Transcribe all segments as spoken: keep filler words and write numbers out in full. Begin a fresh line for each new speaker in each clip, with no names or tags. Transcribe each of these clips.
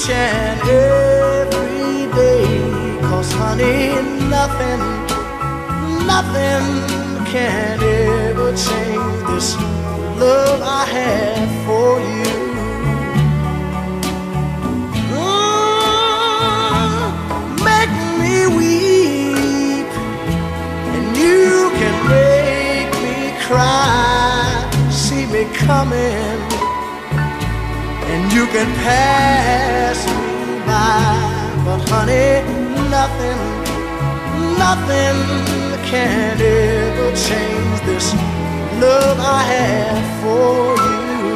each and every day. 'Cause honey, nothing, nothing can ever change this love I have for you. Mm, make me weep, and you can make me cry. See me coming, and you can pass me by. But honey, nothing, nothing can ever change this love I have for you.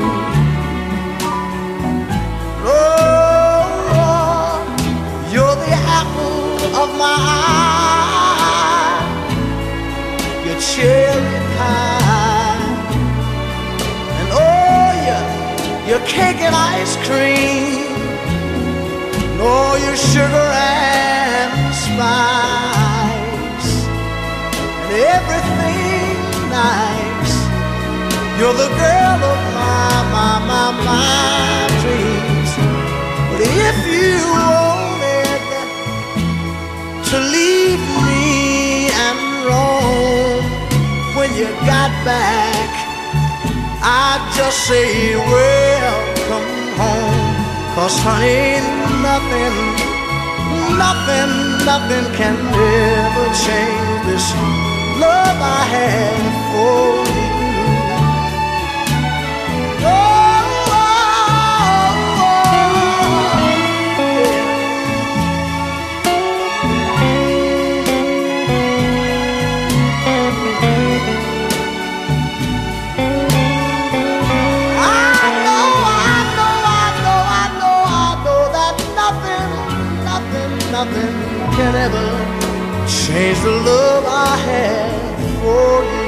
Oh, you're the apple of my eye, your cherry pie, and oh yeah, your cake and ice cream, and all your sugar and spice, and everything nice. You're the girl of my, my, my, my dreams. But if you wanted to leave me and roam, when you got back, I'd just say welcome home. 'Cause honey, nothing, nothing, nothing can ever change this love I have for you. Oh, oh, oh, yeah. I know, I know, I know, I know, I know that nothing, nothing, nothing can ever change the love I have for you.